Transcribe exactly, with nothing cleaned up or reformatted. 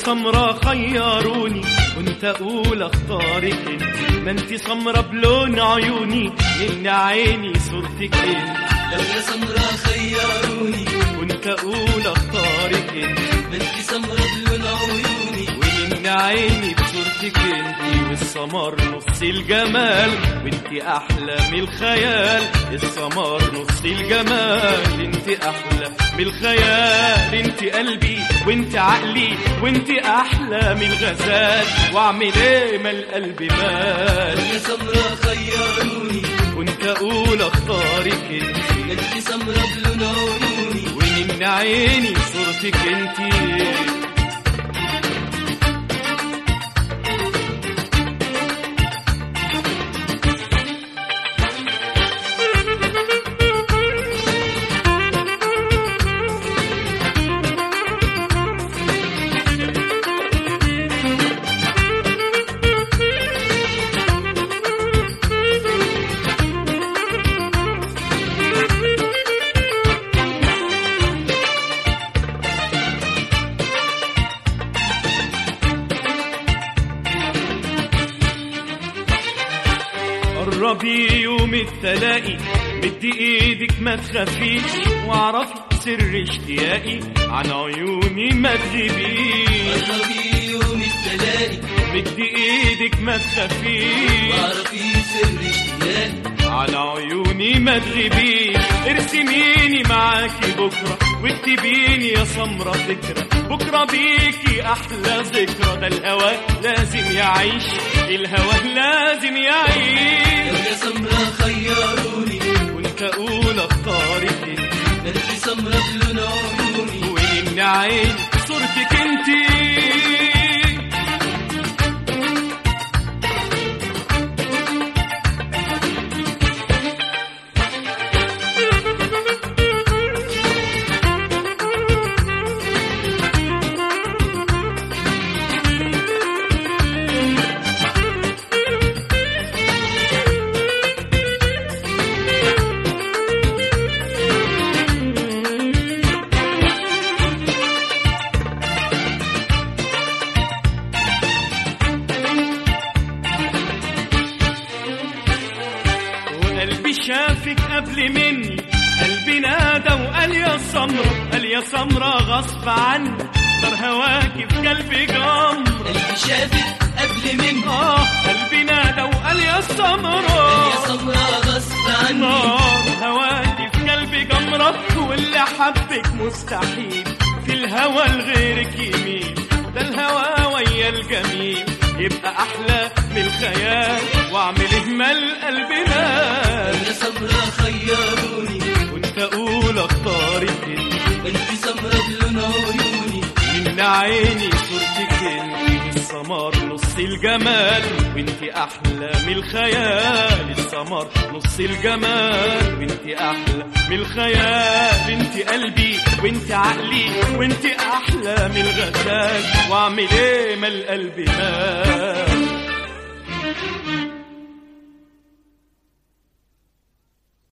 سمرة خيروني كنت اقول اختارك انت، ما انت سمرة بلون عيوني من عيني صورتك انت. لو يا سمرة خيروني كنت اقول اختارك انت، ما انت سمرة بلون عيوني ومن عيني بصورتك انت. والسمر نص الجمال وانت احلى من الخيال، السمر نص الجمال انت احلى من الخيال. انت قلبي وانت عقلي وانت احلى من الغزال، واعمل ايه ما القلب مال. يا سمرة خيروني كنت اقول اختارك انت، ما انت سمرة بلون عيوني ومن عيني صورتك انت. قربي يوم التلاقي مدي ايدك ما تخافيش، واعرفي سر اشتياقي عن عيوني ما تغيبيش. قربي يوم التلاقي مدي ايدك ما تخافيش، واعرفي سر اشتياقي عن عيوني ما تغيبيش. ارسميني معاكي بكرة واكتبيني يا سمرة فكرة، بكرة بيكي أحلى ذكرى. ده الهوى لازم يعيش، الهوى لازم يعيش. لو يا سمرة خيروني كنت أقول أختارك انت، ما انت سمرة بلون عيوني ومن عيني صورتك انت. قلبي شافك قبل مني، قلبي نادى وقال يا سمرة، قال يا سمرة غصب عني، نار هواكي في قلبي جمرة. قلبي شافك قبل مني، اه قلبي نادى وقال يا سمرة، يا سمرة غصب عني، نار هواكي في قلبي جمرة. واللي حبك مستحيل في الهوى لغيرك يميل، ده الهوى ويا الجميل يبقى احلى من الخيال، واعمل اهمال قلبنا. يا سمرة خيروني كنت اقول اختارك انت، انت سمرة بلون عيوني من عيني صورتك انت. السمر نص الجمال وانت احلى من الخيال، السمر نص الجمال وانت احلى من الخيال. انت قلبي وانت عقلي وانت احلى من الغزال، واعمل ايه ما القلب مال.